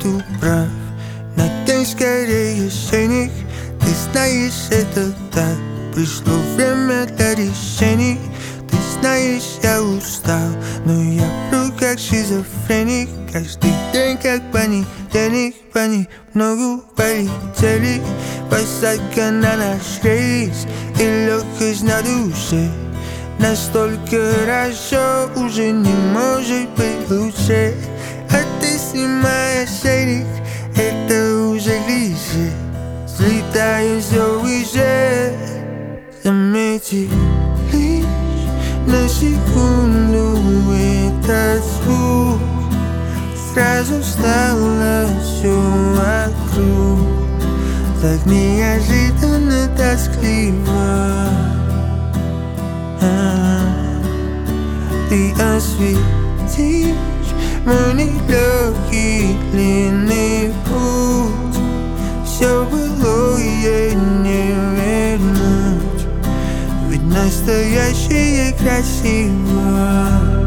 буду прав. Надень скорее шейник, ты знаешь, это так. Пришло время для решений. Ты знаешь, я устал, но я вру как шизофреник. Каждый день как понедельник, по немногу полетели. Посадка на наш рейс и легкость на душе. Настолько хорошо, уже не может быть лучше. А ты снимаешь шейник, это уже клише. Слетаю все выше. Замети лишь на секунду этот звук. Сразу стало все вокруг так неожиданно тоскливо. Ты осветишь мой нелегкий длинный путь. Все былое не вернуть, ведь настоящее красиво.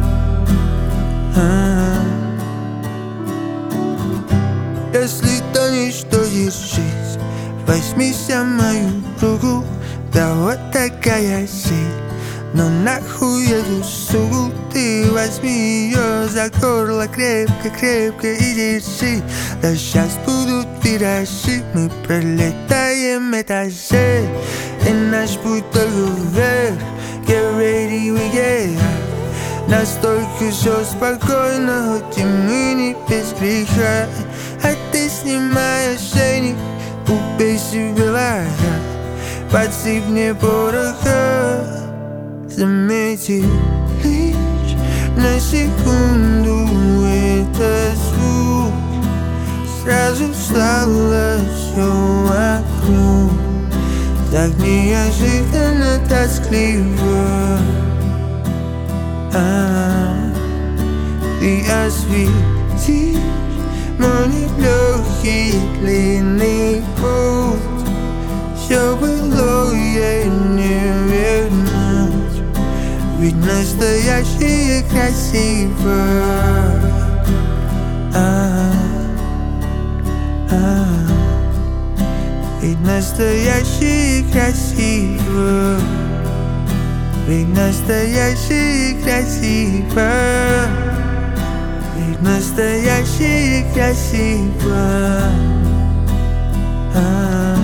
Если тонешь, то держись, возьмися мою руку. Да вот такая сеть, но нахуй эту суку. Ты возьми ее за горло крепко-крепко и держи. Да сейчас будут виражи, мы пролетаем этажи, и наш путь только вверх. Get ready, we get high. Настолько все спокойно, хоть и мы не без греха. А ты снимаешь шейник, убей себе лоха, подсыпь мне пороха. Замети лишь на секунду этот звук. Сразу стало все вокруг так неожиданно тоскливо. Ты осветишь мой нелегкий длинный путь. Все былое не вернуть, ведь настоящее красиво. Ведь настоящее красиво. Ведь настоящее красиво. Ведь настоящее красиво.